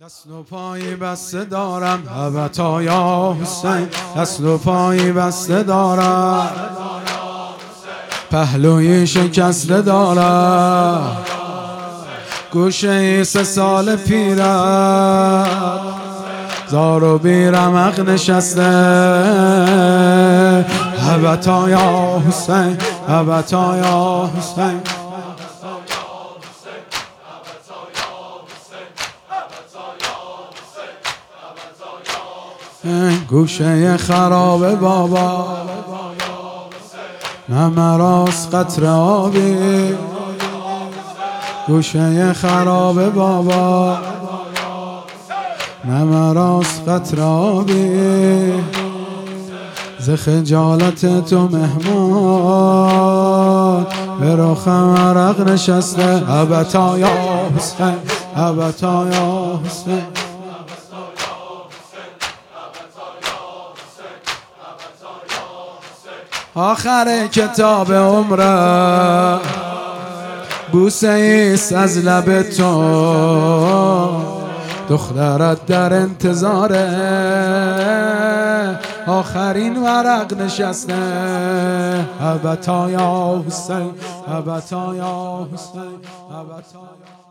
دست و پایی بسته دارم ابتا یا حسین، دست و پایی بسته دارم، پهلوی شکسته دارم، گوشه 3 سال پیرم زار و بیرمق نشسته. ابتا یا حسین، ابتا یا حسین، گوشه خراب بابا نه مراست قطره آبی، گوشه خراب بابا نه مراست قطره آبی، ز خجالت تو مهمان به رخم عرق نشسته. ابتا یا حسین، ابتا یا حسین، آخر کتاب عمره بوسه ایست از لب تو، دخترت در انتظاره آخرین ورق نشسته. ابتا یا حسین، ابتا یا حسین، ابتا یا